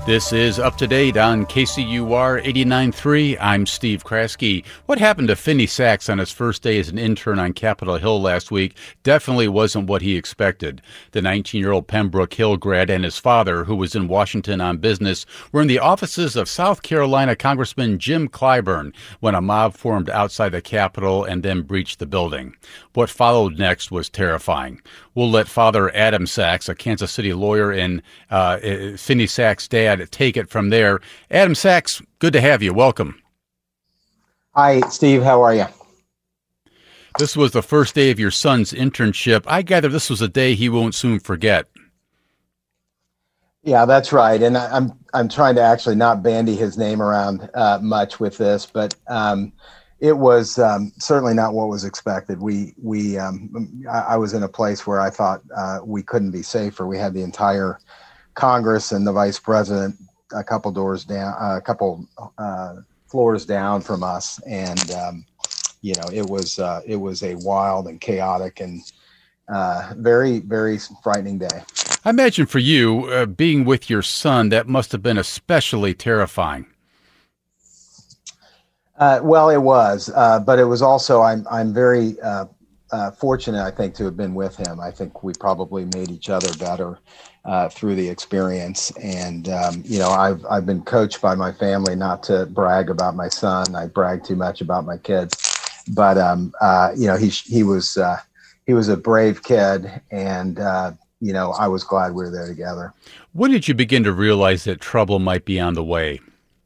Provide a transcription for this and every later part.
This is Up to Date on KCUR 89.3. I'm Steve Kraske. What happened to Finney Sachs on his first day as an intern on Capitol Hill last week definitely wasn't what he expected. The 19-year-old Pembroke Hill grad and his father, who was in Washington on business, were in the offices of South Carolina Congressman Jim Clyburn when a mob formed outside the Capitol and then breached the building. What followed next was terrifying. We'll let Father Adam Sachs, a Kansas City lawyer, and Finney Sachs' dad take it from there. Adam Sachs, good to have you. Welcome. Hi, Steve. How are you? This was the first day of your son's internship. I gather this was a day he won't soon forget. Yeah, that's right. And I'm trying to actually not bandy his name around much with this, but it was certainly not what was expected. I was in a place where I thought we couldn't be safer. We had the entire Congress and the vice president a couple floors down from us, and it was a wild and chaotic and very, very frightening day. I imagine for you, being with your son, that must have been especially terrifying. Well, it was, but it was also, I'm very fortunate, I think, to have been with him. I think we probably made each other better through the experience. And, I've been coached by my family not to brag about my son. I brag too much about my kids, but, he was a brave kid, and, I was glad we were there together. When did you begin to realize that trouble might be on the way?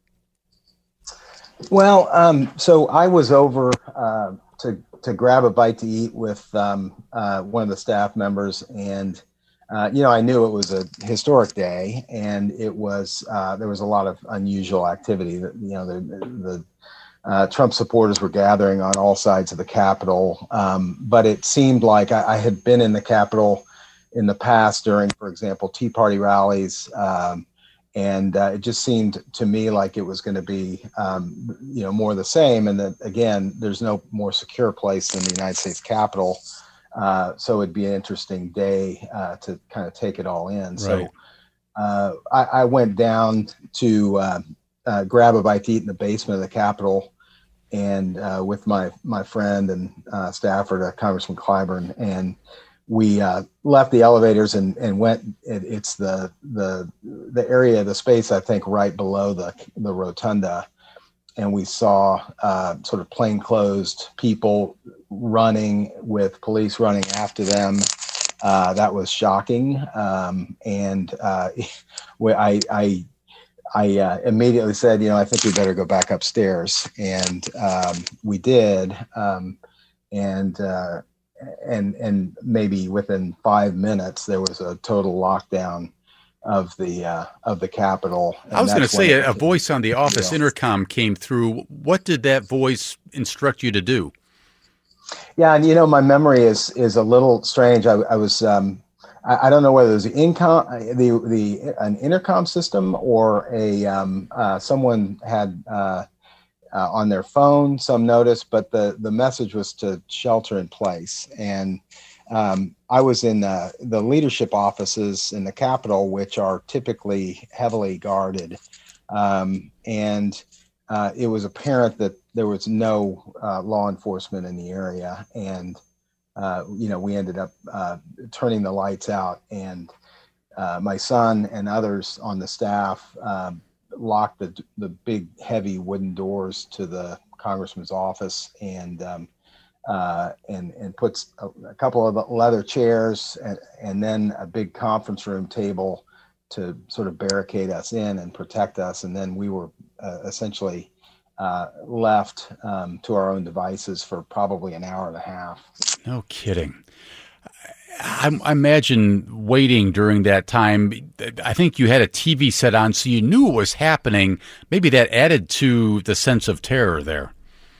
Well, so I was over to grab a bite to eat with one of the staff members, and I knew it was a historic day, and it was there was a lot of unusual activity. The Trump supporters were gathering on all sides of the Capitol, but it seemed like I had been in the Capitol in the past during, for example, Tea Party rallies. And it just seemed to me like it was going to be, more the same. And that, again, there's no more secure place than the United States Capitol. So it'd be an interesting day to kind of take it all in. Right. So I went down to grab a bite to eat in the basement of the Capitol, and with my friend and staffer, Congressman Clyburn, and we left the elevators and went. It's the area, the space, I think, right below the rotunda, and we saw sort of plainclothes people running with police running after them. That was shocking, and I immediately said, I think we better go back upstairs, and we did, and maybe within 5 minutes there was a total lockdown of the Capitol. I was going to say a voice on the office intercom came through. What did that voice instruct you to do? Yeah, and my memory is a little strange. I was I don't know whether it was an intercom system or someone had on their phone some notice, but the message was to shelter in place. And I was in the leadership offices in the Capitol, which are typically heavily guarded. And it was apparent that there was no law enforcement in the area. And, we ended up turning the lights out, and my son and others on the staff locked the big heavy wooden doors to the congressman's office, and puts a couple of leather chairs and then a big conference room table to sort of barricade us in and protect us. And then we were essentially left to our own devices for probably an hour and a half. No kidding. I imagine waiting during that time. I think you had a TV set on, so you knew what was happening. Maybe that added to the sense of terror there.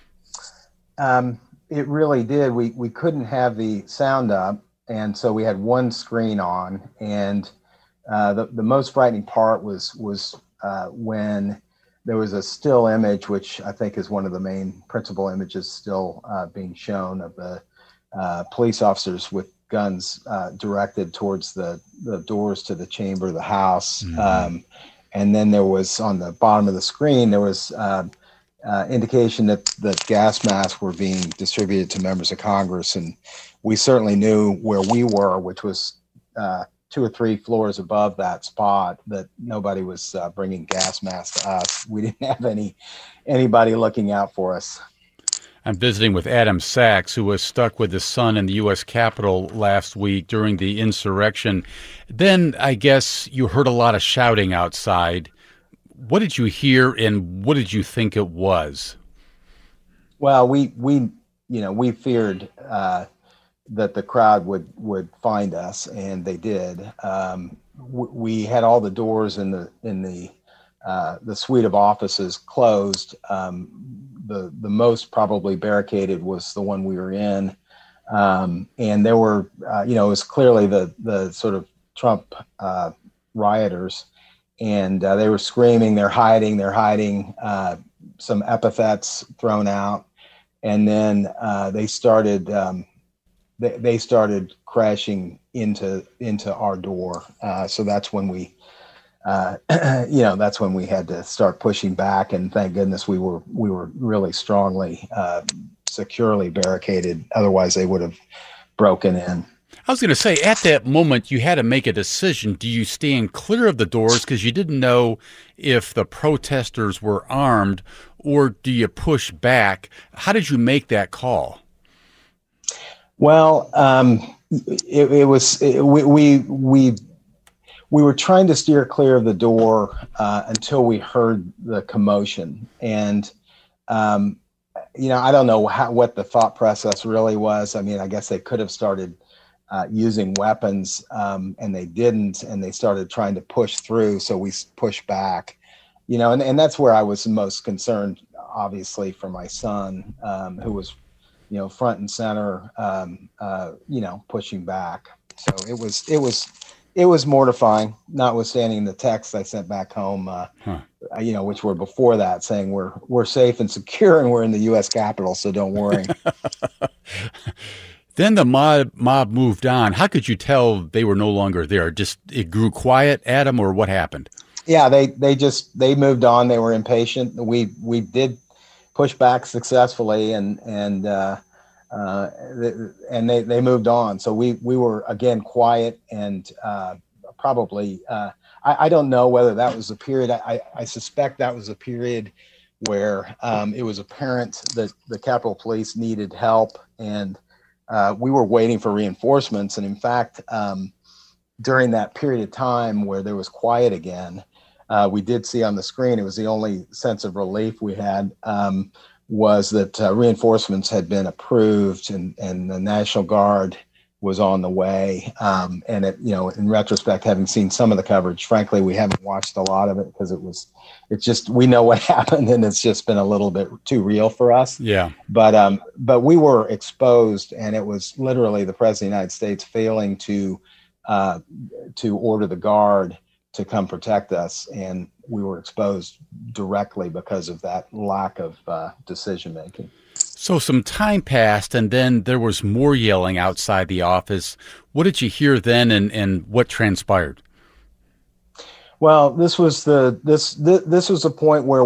It really did. We couldn't have the sound up, and so we had one screen on. And the most frightening part was when there was a still image, which I think is one of the main principal images still being shown, of the police officers with guns directed towards the doors to the chamber of the House. Mm-hmm. And then there was on the bottom of the screen, there was indication that gas masks were being distributed to members of Congress. And we certainly knew where we were, which was 2 or 3 floors above that spot, that nobody was bringing gas masks to us. We didn't have anybody looking out for us. I'm visiting with Adam Sachs, who was stuck with his son in the U.S. Capitol last week during the insurrection. Then I guess you heard a lot of shouting outside. What did you hear, and what did you think it was? Well, we feared that the crowd would find us, and they did. We had all the doors in the suite of offices closed. The most probably barricaded was the one we were in, and there were it was clearly the sort of Trump rioters, and they were screaming, they're hiding, some epithets thrown out, and then they started crashing into our door. So that's when we that's when we had to start pushing back, and thank goodness we were really strongly, securely barricaded. Otherwise they would have broken in. I was going to say, at that moment, you had to make a decision. Do you stand clear of the doors because you didn't know if the protesters were armed, or do you push back? How did you make that call? Well, we were trying to steer clear of the door until we heard the commotion, and I don't know what the thought process really was. I mean, I guess they could have started using weapons, and they didn't, and they started trying to push through. So we pushed back, and that's where I was most concerned, obviously, for my son, who was, front and center, pushing back. So it was mortifying, notwithstanding the texts I sent back home, which were before that, saying we're safe and secure and we're in the U.S. Capitol, so don't worry. Then the mob moved on. How could you tell they were no longer there? Just it grew quiet, Adam, or what happened? Yeah, they moved on. They were impatient. We did push back successfully, and they moved on. So we were again quiet, and probably I don't know whether that was a period. I suspect that was a period where it was apparent that the Capitol Police needed help, and we were waiting for reinforcements. And in fact, during that period of time where there was quiet again, we did see on the screen, it was the only sense of relief we had, was that reinforcements had been approved, and the National Guard was on the way. And in retrospect, having seen some of the coverage, frankly, we haven't watched a lot of it because it's just, we know what happened, and it's just been a little bit too real for us. Yeah. But we were exposed, and it was literally the President of the United States failing to order the Guard to come protect us, and we were exposed directly because of that lack of decision making. So some time passed, and then there was more yelling outside the office. What did you hear then, and what transpired? Well, this was a point where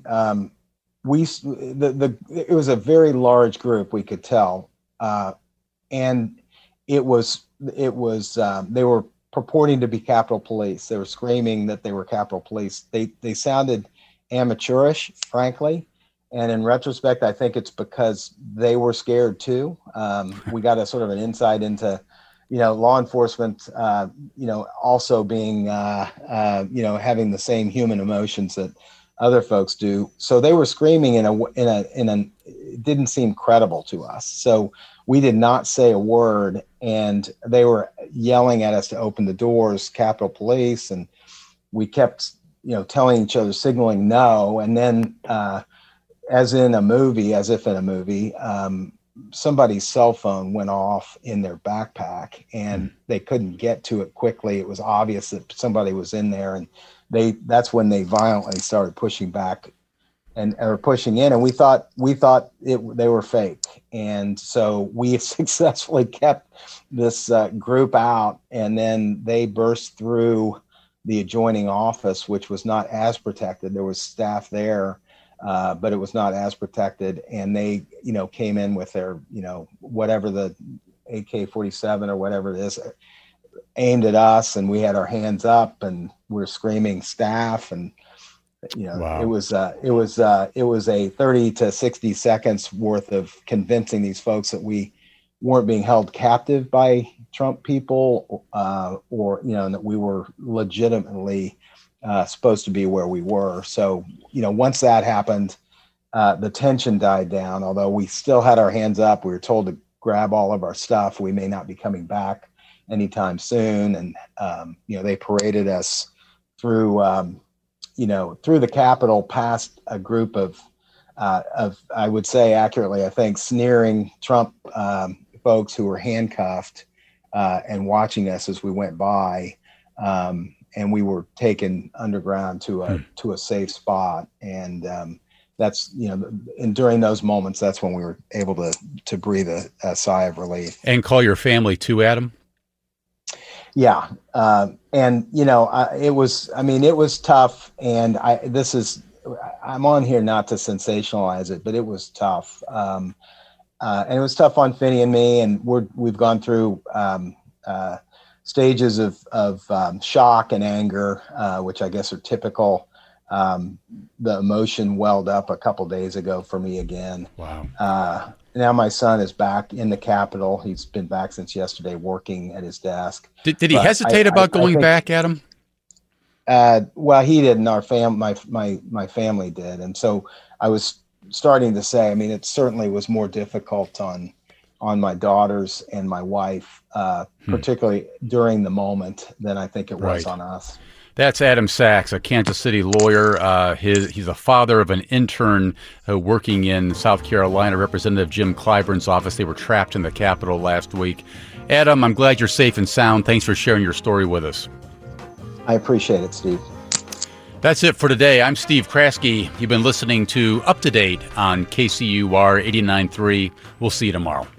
it was a very large group, we could tell, and it was they were purporting to be Capitol Police. They were screaming that they were Capitol Police. They sounded amateurish, frankly. And in retrospect, I think it's because they were scared too. We got a sort of an insight into, law enforcement, also being, having the same human emotions that other folks do. So they were screaming it didn't seem credible to us. So we did not say a word, and they were yelling at us to open the doors, Capitol Police, and we kept, telling each other, signaling no. And then, as if in a movie, somebody's cell phone went off in their backpack, and they couldn't get to it quickly. It was obvious that somebody was in there, and that's when they violently started pushing back or pushing in, and we thought they were fake. And so we successfully kept this group out, and then they burst through the adjoining office, which was not as protected. There was staff there, but it was not as protected. And they, came in with their, whatever the AK-47 or whatever it is, aimed at us, and we had our hands up and we're screaming staff. And, wow. it was a 30 to 60 seconds worth of convincing these folks that we weren't being held captive by Trump people, or that we were legitimately supposed to be where we were. So, once that happened, the tension died down, although we still had our hands up. We were told to grab all of our stuff. We may not be coming back anytime soon. And, they paraded us through, through the Capitol past a group of, I would say accurately, I think, sneering Trump folks who were handcuffed and watching us as we went by. And we were taken underground to a safe spot. And that's, and during those moments, that's when we were able to breathe a sigh of relief. And call your family too, Adam? Yeah. And, it was tough. And I'm on here not to sensationalize it, but it was tough. And it was tough on Finney and me, and we've gone through stages of shock and anger, which I guess are typical. The emotion welled up a couple days ago for me again. Wow. Now my son is back in the Capitol. He's been back since yesterday, working at his desk. Did he hesitate about going back, Adam? Well, he didn't. My family did, and so I was starting to say, it certainly was more difficult on my daughters and my wife, particularly during the moment, than I think it was on us. That's Adam Sachs, a Kansas City lawyer. He's a father of an intern working in South Carolina, Representative Jim Clyburn's office. They were trapped in the Capitol last week. Adam, I'm glad you're safe and sound. Thanks for sharing your story with us. I appreciate it, Steve. That's it for today. I'm Steve Kraske. You've been listening to Up to Date on KCUR 89.3. We'll see you tomorrow.